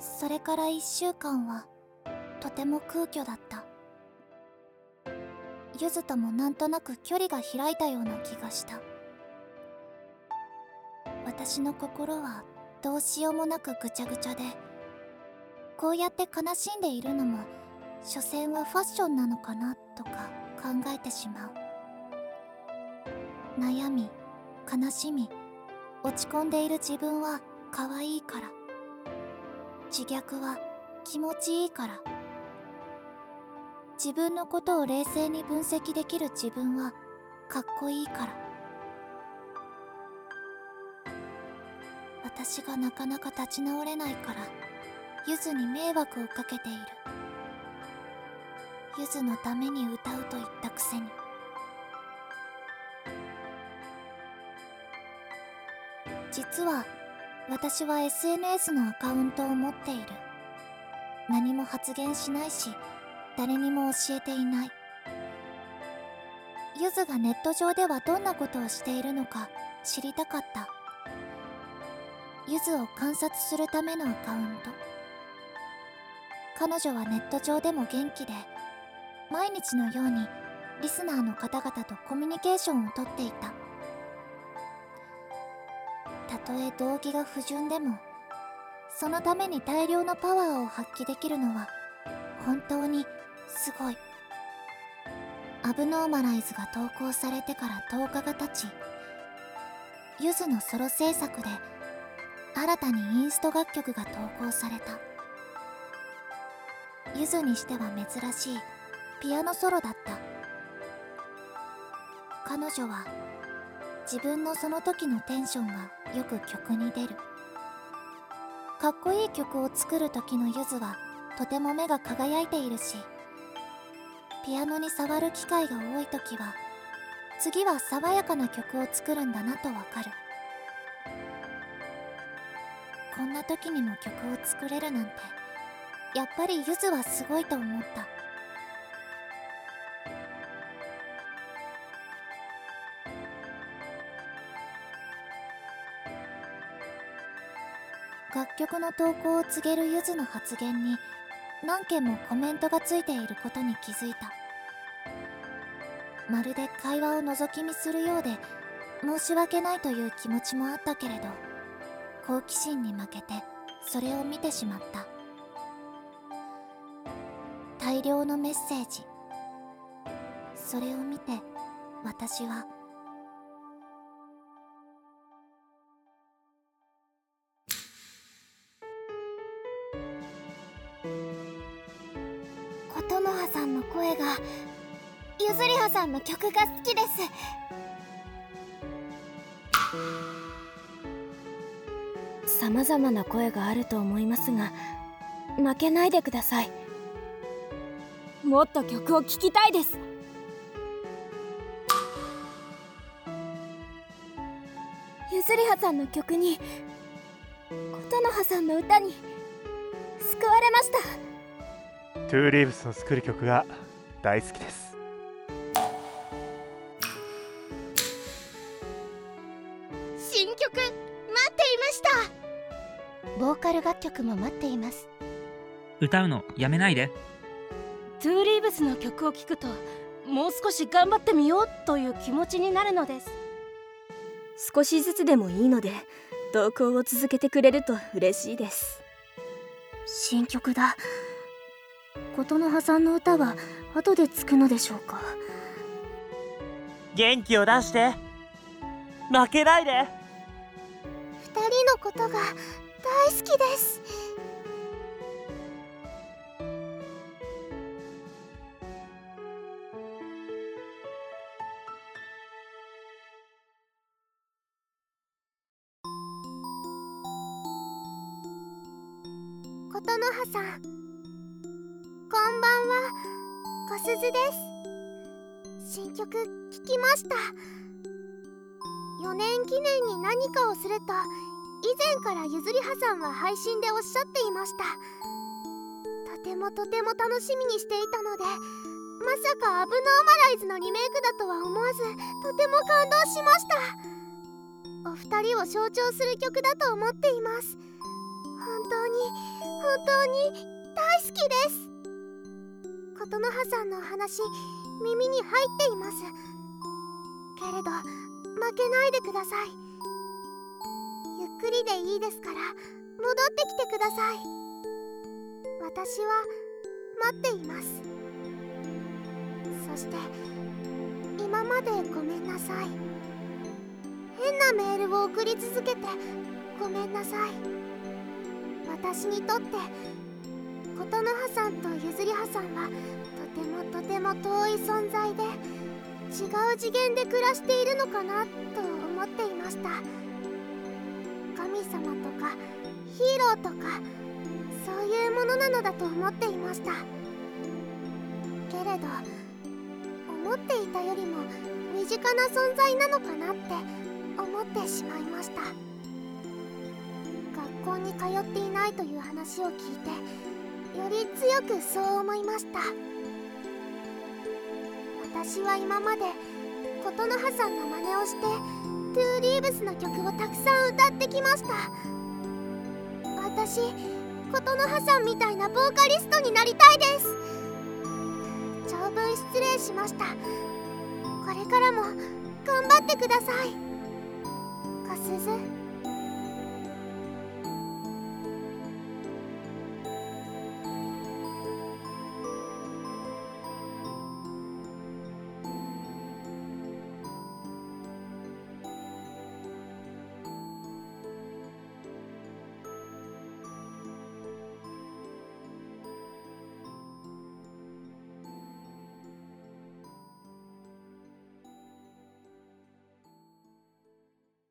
それから1週間はとても空虚だった。ゆずともなんとなく距離が開いたような気がした。私の心はどうしようもなくぐちゃぐちゃで、こうやって悲しんでいるのも所詮はファッションなのかなとか考えてしまう。悩み、悲しみ、落ち込んでいる自分は可愛いから、自虐は気持ちいいから、自分のことを冷静に分析できる自分はかっこいいから。私がなかなか立ち直れないからゆずに迷惑をかけている。ゆずのために歌うと言ったくせに。実は私は SNS のアカウントを持っている。何も発言しないし誰にも教えていない。ゆずがネット上ではどんなことをしているのか知りたかった。ゆずを観察するためのアカウント。彼女はネット上でも元気で、毎日のようにリスナーの方々とコミュニケーションをとっていた。たとえ動機が不純でも、そのために大量のパワーを発揮できるのは本当にすごい。アブノーマライズが投稿されてから10日が経ち、ゆずのソロ制作で新たにインスト楽曲が投稿された。ゆずにしては珍しいピアノソロだった。彼女は自分のその時のテンションがよく曲に出る。かっこいい曲を作る時のゆずはとても目が輝いているし、ピアノに触る機会が多い時は次は爽やかな曲を作るんだなとわかる。こんな時にも曲を作れるなんて、やっぱりゆずはすごいと思った。楽曲の投稿を告げるゆずの発言に何件もコメントがついていることに気づいた。まるで会話を覗き見するようで申し訳ないという気持ちもあったけれど、好奇心に負けてそれを見てしまった。大量のメッセージ。それを見て私は琴ノ葉さんの声が、ゆずりはさんの曲が好きです。 様々な声があると思いますが、負けないでください。もっと曲を聴きたいです。ゆずりはさんの曲に、琴ノ葉さんの歌に救われました。 トゥーリーブスの作る曲が大好きです。 新曲待っていました。ボーカル楽曲も待っています。 歌うのやめないで。 トゥーリーブスの曲を聴くと、もう少し頑張ってみようという気持ちになるのです。少しずつでもいいので投稿を続けてくれると嬉しいです。 新曲だ。琴ノ葉さんの歌は後でつくのでしょうか。 元気を出して、負けないで。 二人のことが大好きです。琴ノ葉さん、こんばんは。小鈴です。新曲聴きました。4年記念に何かをすると以前からゆずりはさんは配信でおっしゃっていました。とても楽しみにしていたので、まさかアブノーマライズのリメイクだとは思わず、とても感動しました。お二人を象徴する曲だと思っています。本本当に大好きです。琴ノ葉さんのお話、耳に入っています。けれど負けないでください。ゆっくりでいいですから戻ってきてください。私は待っています。そして今までごめんなさい。変なメールを送り続けてごめんなさい。私にとって琴ノ葉さんとゆずり葉さんはとても遠い存在で、違う次元で暮らしているのかなと思っていました。神様とかヒーローとかそういうものなのだと思っていました。けれど思っていたよりも身近な存在なのかなって思ってしまいました。学校に通っていないという話を聞いて、より強くそう思いました。私は今まで琴ノ葉さんの真似をしてトゥーリーブスの曲をたくさん歌ってきました。私、琴ノ葉さんみたいなボーカリストになりたいです。長文失礼しました。これからも頑張ってください。かすず。